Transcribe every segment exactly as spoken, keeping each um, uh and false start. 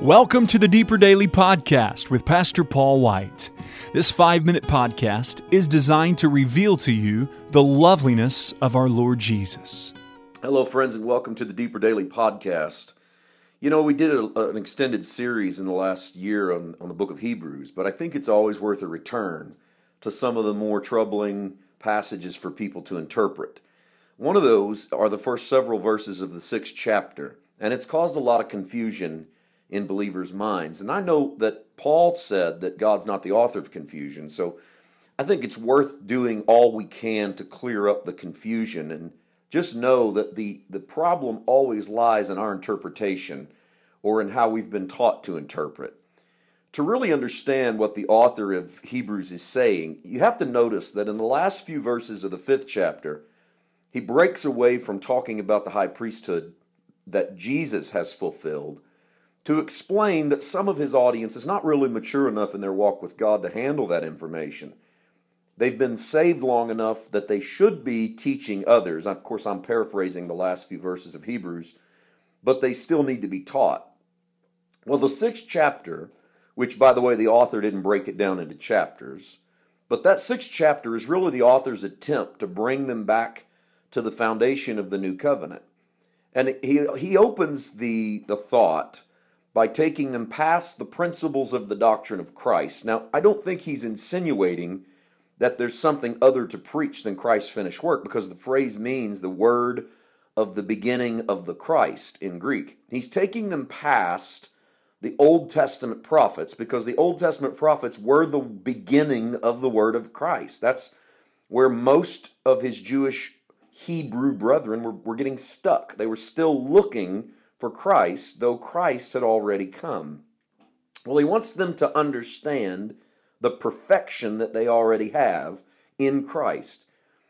Welcome to the Deeper Daily Podcast with Pastor Paul White. This five-minute podcast is designed to reveal to you the loveliness of our Lord Jesus. Hello, friends, and welcome to the Deeper Daily Podcast. You know, we did a, an extended series in the last year on, on the book of Hebrews, but I think it's always worth a return to some of the more troubling passages for people to interpret. One of those are the first several verses of the sixth chapter, and it's caused a lot of confusion in believers' minds. And I know that Paul said that God's not the author of confusion, so I think it's worth doing all we can to clear up the confusion. And just know that the, the problem always lies in our interpretation or in how we've been taught to interpret. To really understand what the author of Hebrews is saying, you have to notice that in the last few verses of the fifth chapter, he breaks away from talking about the high priesthood that Jesus has fulfilled to explain that some of his audience is not really mature enough in their walk with God to handle that information. They've been saved long enough that they should be teaching others. Of course, I'm paraphrasing the last few verses of Hebrews, but they still need to be taught. Well, the sixth chapter, which, by the way, the author didn't break it down into chapters, but that sixth chapter is really the author's attempt to bring them back to the foundation of the new covenant. And he, he opens the, the thought by taking them past the principles of the doctrine of Christ. Now, I don't think he's insinuating that there's something other to preach than Christ's finished work, because the phrase means the word of the beginning of the Christ in Greek. He's taking them past the Old Testament prophets, because the Old Testament prophets were the beginning of the word of Christ. That's where most of his Jewish Hebrew brethren were, were getting stuck. They were still looking for Christ, though Christ had already come. Well, he wants them to understand the perfection that they already have in Christ.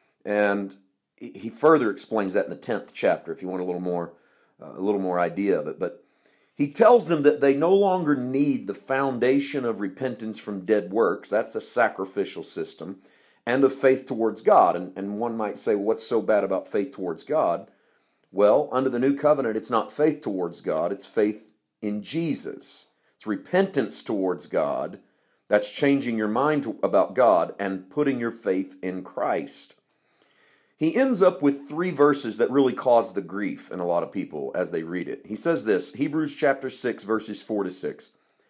And he further explains that in the tenth chapter, if you want a little more, uh, a little more idea of it. But he tells them that they no longer need the foundation of repentance from dead works. That's a sacrificial system, and of faith towards God. And, and one might say, what's so bad about faith towards God? Well, under the new covenant, it's not faith towards God, it's faith in Jesus. It's repentance towards God. That's changing your mind to, about God and putting your faith in Christ. He ends up with three verses that really cause the grief in a lot of people as they read it. He says this, Hebrews chapter six, verses four to six.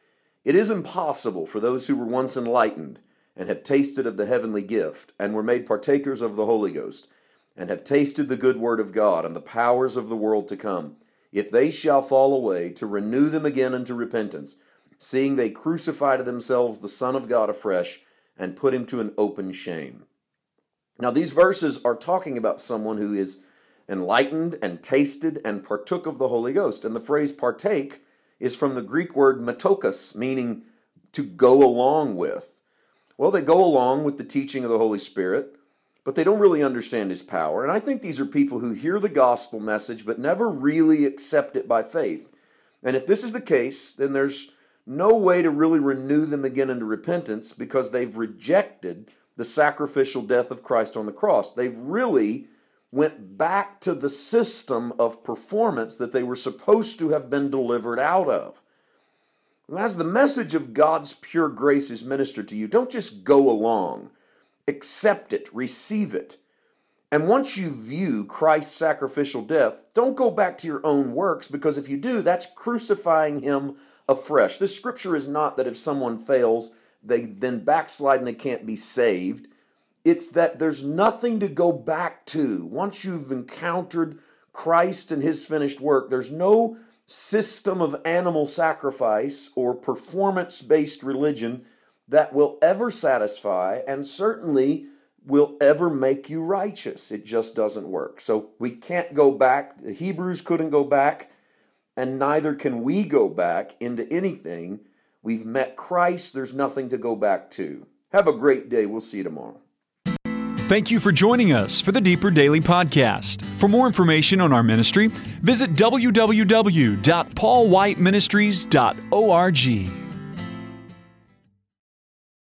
It is impossible for those who were once enlightened and have tasted of the heavenly gift and were made partakers of the Holy Ghost, and have tasted the good word of God and the powers of the world to come, if they shall fall away, to renew them again unto repentance, seeing they crucify to themselves the Son of God afresh, and put him to an open shame. Now, these verses are talking about someone who is enlightened and tasted and partook of the Holy Ghost. And the phrase partake is from the Greek word metokos, meaning to go along with. Well, they go along with the teaching of the Holy Spirit, but they don't really understand his power. And I think these are people who hear the gospel message but never really accept it by faith. And if this is the case, then there's no way to really renew them again into repentance, because they've rejected the sacrificial death of Christ on the cross. They've really went back to the system of performance that they were supposed to have been delivered out of. As the message of God's pure grace is ministered to you, don't just go along. Accept it, receive it. And once you view Christ's sacrificial death, don't go back to your own works, because if you do, that's crucifying him afresh. This scripture is not that if someone fails, they then backslide and they can't be saved. It's that there's nothing to go back to. Once you've encountered Christ and his finished work, there's no system of animal sacrifice or performance-based religion that will ever satisfy and certainly will ever make you righteous. It just doesn't work. So we can't go back. The Hebrews couldn't go back, and neither can we go back into anything. We've met Christ. There's nothing to go back to. Have a great day. We'll see you tomorrow. Thank you for joining us for the Deeper Daily Podcast. For more information on our ministry, visit w w w dot paul white ministries dot org.